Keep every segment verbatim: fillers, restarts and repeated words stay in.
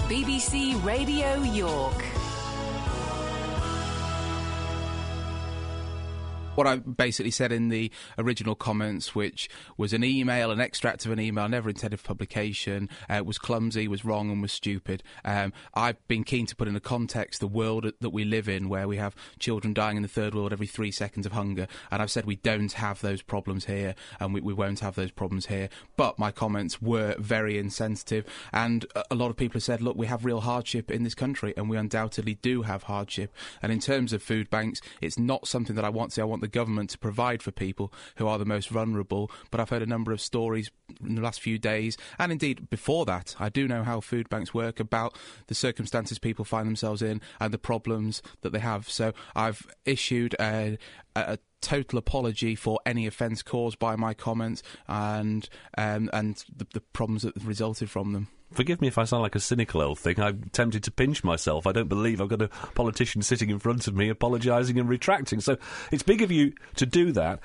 B B C Radio York. What I basically said in the original comments, which was an email, an extract of an email, never intended for publication, uh, was clumsy, was wrong and was stupid. Um, I've been keen to put into context the world that we live in, where we have children dying in the third world every three seconds of hunger, and I've said we don't have those problems here, and we, we won't have those problems here. But my comments were very insensitive, and a lot of people have said, look, we have real hardship in this country, and we undoubtedly do have hardship. And in terms of food banks, it's not something that I want to see. I want the government to provide for people who are the most vulnerable, but I've heard a number of stories in the last few days, and indeed before that, I do know how food banks work, about the circumstances people find themselves in and the problems that they have. So I've issued a, a total apology for any offence caused by my comments and um, and the, the problems that resulted from them. Forgive me if I sound like a cynical old thing. I'm tempted to pinch myself. I don't believe I've got a politician sitting in front of me apologising and retracting. So it's big of you to do that.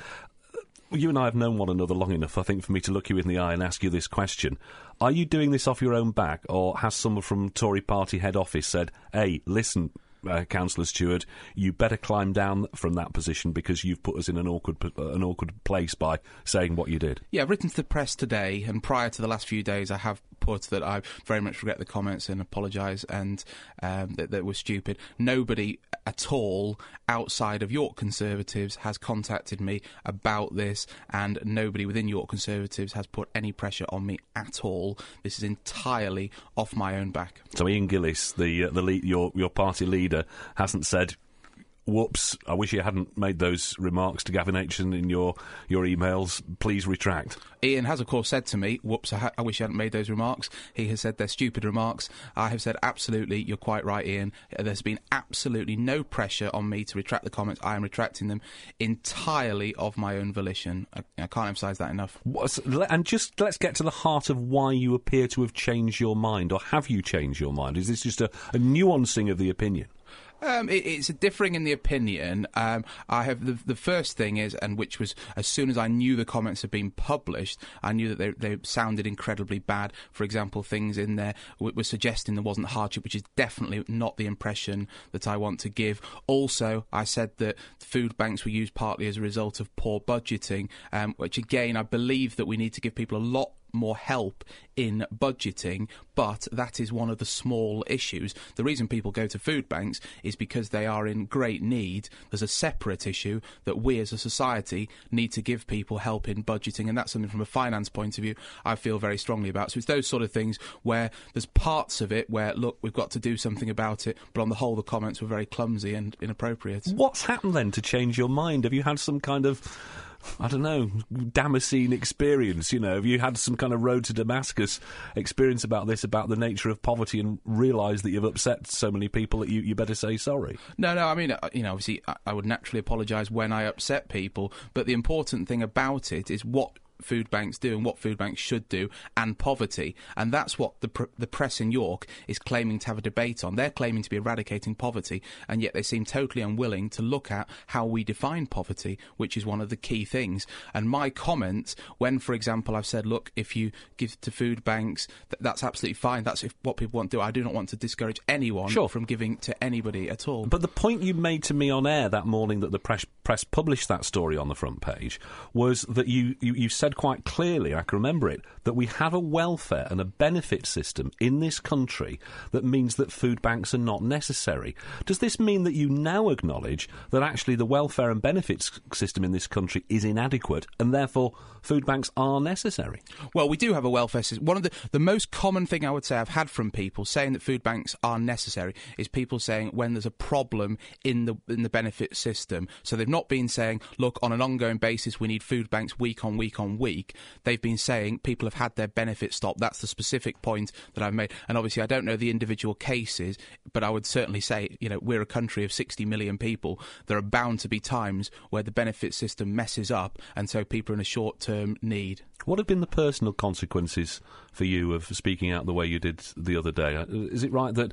You and I have known one another long enough, I think, for me to look you in the eye and ask you this question. Are you doing this off your own back, or has someone from Tory party head office said, hey, listen, Uh, Councillor Stewart, you better climb down from that position because you've put us in an awkward an awkward place by saying what you did? Yeah, I've written to the press today, and prior to the last few days I have put that I very much regret the comments and apologise, and um, that, that were stupid. Nobody at all outside of York Conservatives has contacted me about this, and nobody within York Conservatives has put any pressure on me at all. This is entirely off my own back. So Ian Gillis, the uh, the lead, your your party leader, hasn't said, whoops, I wish you hadn't made those remarks to Gavin Aitchison in your, your emails, please retract. Ian has, of course, said to me, whoops, I, ha- I wish you hadn't made those remarks. He has said they're stupid remarks. I have said, absolutely, you're quite right, Ian. There's been absolutely no pressure on me to retract the comments. I am retracting them entirely of my own volition. I, I can't emphasise that enough. What's, and just let's get to the heart of why you appear to have changed your mind, or have you changed your mind? Is this just a, a nuancing of the opinion? Um, it, it's a differing in the opinion. Um, I have the, the first thing is, and which was as soon as I knew the comments had been published, I knew that they, they sounded incredibly bad. For example, things in there w- were suggesting there wasn't hardship, which is definitely not the impression that I want to give. Also, I said that food banks were used partly as a result of poor budgeting, um, which again, I believe that we need to give people a lot more help in budgeting, but that is one of the small issues. The reason people go to food banks is because they are in great need. There's a separate issue that we as a society need to give people help in budgeting, and that's something from a finance point of view I feel very strongly about. So it's those sort of things where there's parts of it where, look, we've got to do something about it, but on the whole the comments were very clumsy and inappropriate. What's happened then to change your mind? Have you had some kind of, I don't know, Damascene experience, you know? Have you had some kind of road to Damascus experience about this, about the nature of poverty, and realised that you've upset so many people that you, you better say sorry? No, no, I mean, you know, obviously I, I would naturally apologise when I upset people, but the important thing about it is what food banks do and what food banks should do, and poverty. And that's what the pr- the press in York is claiming to have a debate on. They're claiming to be eradicating poverty, and yet they seem totally unwilling to look at how we define poverty, which is one of the key things. And my comments, when, for example, I've said, look, if you give to food banks, th- that's absolutely fine. That's if what people want to do. I do not want to discourage anyone sure. from giving to anybody at all. But the point you made to me on air that morning that the press, press published that story on the front page was that you, you, you said quite clearly, I can remember it, that we have a welfare and a benefit system in this country that means that food banks are not necessary. Does this mean that you now acknowledge that actually the welfare and benefits system in this country is inadequate and therefore food banks are necessary? Well, we do have a welfare system. One of the, the most common thing I would say I've had from people saying that food banks are necessary is people saying when there's a problem in the in the benefit system. So they've not been saying, look, on an ongoing basis we need food banks week on week on week. They've been saying people have had their benefits stopped. That's the specific point that I've made. And obviously I don't know the individual cases, but I would certainly say, you know, we're a country of sixty million people. There are bound to be times where the benefit system messes up, and so people are in a short-term need. What have been the personal consequences for you of speaking out the way you did the other day? Is it right that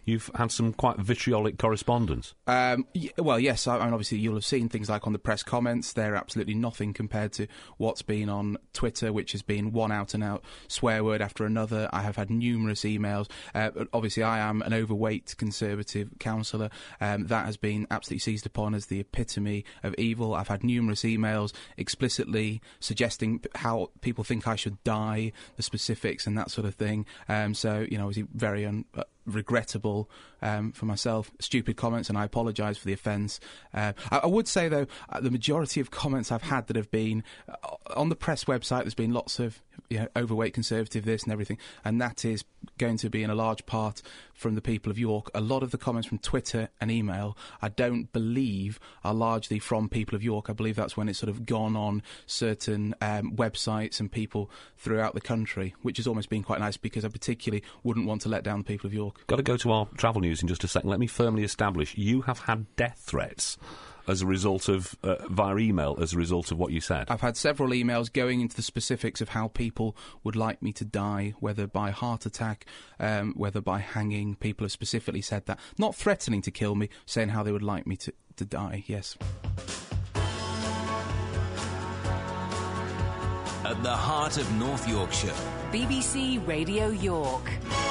you've had some quite vitriolic correspondence. Um, y- well, yes, I, I mean, obviously you'll have seen things like on the press comments. They're absolutely nothing compared to what's been on Twitter, which has been one out-and-out swear word after another. I have had numerous emails. Uh, obviously, I am an overweight Conservative councillor. Um, that has been absolutely seized upon as the epitome of evil. I've had numerous emails explicitly suggesting how people think I should die, the specifics and that sort of thing. Um, so, you know, obviously very un- uh, regrettable um, for myself. Stupid comments, and I apologise for the offence. Uh, I, I would say, though, uh, the majority of comments I've had that have been uh, on the press website, there's been lots of, you know, overweight Conservative this and everything, and that is going to be in a large part from the people of York. A lot of the comments from Twitter and email, I don't believe, are largely from people of York. I believe that's when it's sort of gone on certain um, websites and people throughout the country, which has almost been quite nice, because I particularly wouldn't want to let down the people of York. Got to go to our travel news in just a second. Let me firmly establish you have had death threats as a result of, uh, via email, as a result of what you said. I've had several emails going into the specifics of how people would like me to die, whether by heart attack, um, whether by hanging. People have specifically said that. Not threatening to kill me, saying how they would like me to, to die, yes. At the heart of North Yorkshire. B B C Radio York.